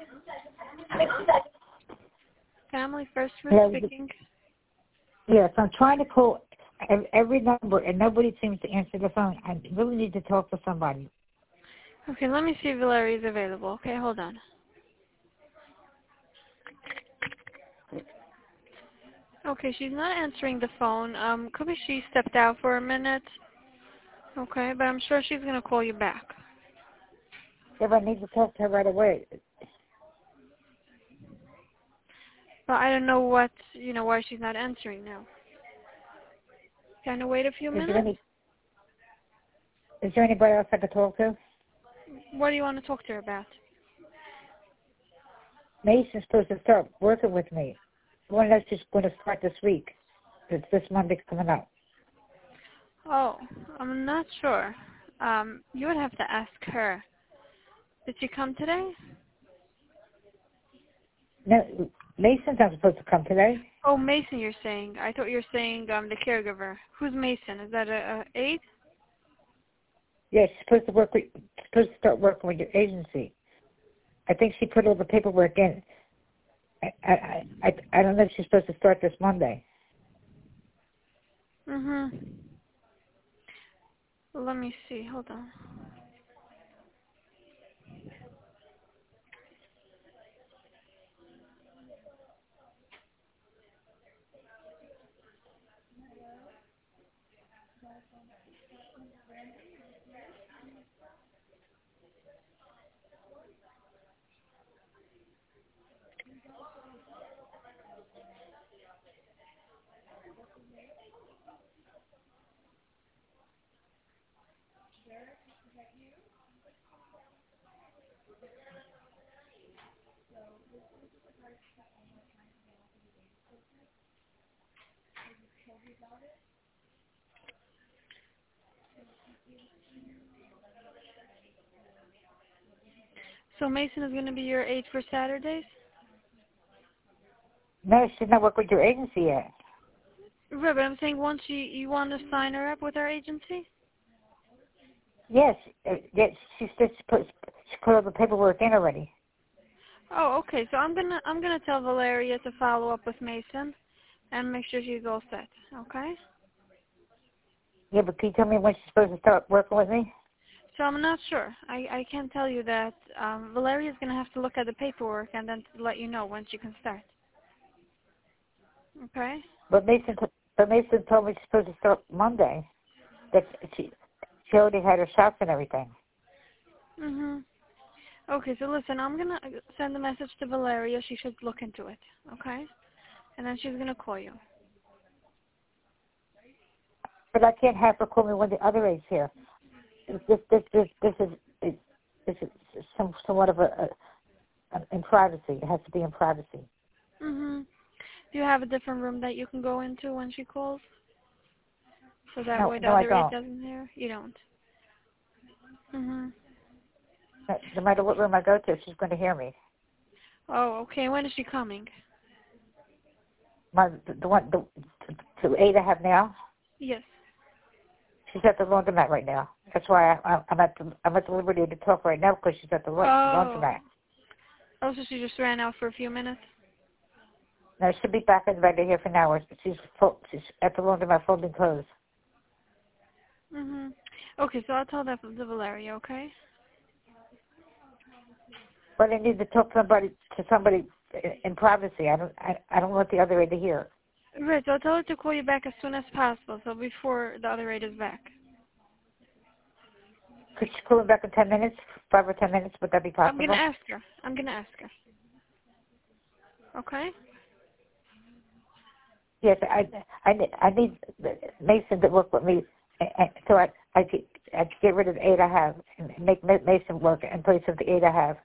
Family First Hello. speaking. Yes, I'm trying to call every number, and nobody seems to answer the phone. I really need to talk to somebody. Okay, let me see if Valerie is available. Okay, hold on. Okay, she's not answering the phone. Could be she stepped out for a minute. Okay, but I'm sure she's gonna call you back. If I need to talk to her right away. But I don't know what, why she's not answering now. Can I wait a few minutes? Is there anybody else I could talk to? What do you want to talk to her about? Mason's supposed to start working with me. One of us is going to start this week. It's this Monday coming up. Oh, I'm not sure. You would have to ask her. Did she come today? No, Mason's not supposed to come today. Oh, Mason, you're saying. I thought you were saying the caregiver. Who's Mason? Is that a aide? Yeah, she's supposed to start working with your agency. I think she put all the paperwork in. I don't know if she's supposed to start this Monday. Let me see. Hold on. So Mason is going to be your aide for Saturdays? No, she's not working with your agency yet. Right, but I'm saying once you want to sign her up with our agency? Yes, she put all the paperwork in already. Oh, okay. So I'm gonna tell Valeria to follow up with Mason and make sure she's all set. Okay? Yeah, but can you tell me when she's supposed to start working with me? So I'm not sure. I can't tell you that. Valeria's gonna have to look at the paperwork and then let you know when she can start. Okay? But Mason told me she's supposed to start Monday. That she already had her shots and everything. Okay, so listen, I'm gonna send a message to Valeria. She should look into it. Okay? And then she's gonna call you. But I can't have her call me when the other aide's here. This is somewhat of in privacy. It has to be in privacy. Do you have a different room that you can go into when she calls? So that way the No, I other aide don't. doesn't hear? You don't? No matter what room I go to, she's going to hear me. Oh, okay. When is she coming? The aide I have now. Yes. She's at the laundromat right now. That's why I'm at the liberty to talk right now because she's at the laundromat. Oh, so she just ran out for a few minutes? No, she'll be back in bed here for an hour. She's at the laundromat folding clothes. Okay, so I'll tell that to Valeria, okay? But I need to talk to somebody in privacy. I don't want the other aide to hear. Right, so I'll tell her to call you back as soon as possible, so before the other aide is back. Could she call me back in 10 minutes? 5 or 10 minutes? Would that be possible? I'm gonna ask her. Okay? Yes, I need Mason to work with me, so I could get rid of the aide I have and make Mason work in place of the aide I have.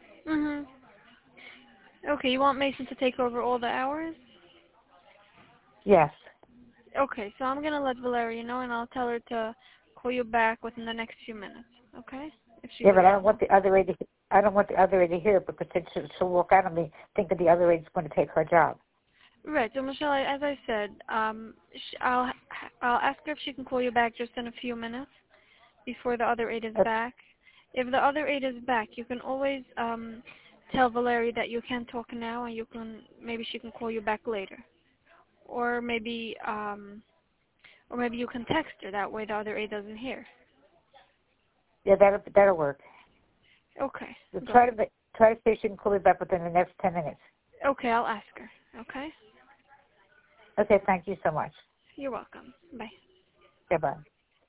Okay, you want Mason to take over all the hours? Yes. Okay, so I'm gonna let Valeria know, and I'll tell her to call you back within the next few minutes. Okay? If she's But I don't available. want the other aide. I don't want the other aide to hear because then she'll walk out on me thinking the other aide is going to take her job. Right. So Michelle, as I said, I'll ask her if she can call you back just in a few minutes before the other aide is back. If the other aide is back, you can always tell Valerie that you can't talk now, and maybe she can call you back later, or maybe you can text her. That way, the other aide doesn't hear. Yeah, that'll work. Okay. So try to see if she can call me back within the next 10 minutes. Okay, I'll ask her. Okay. Okay, thank you so much. You're welcome. Bye. Goodbye.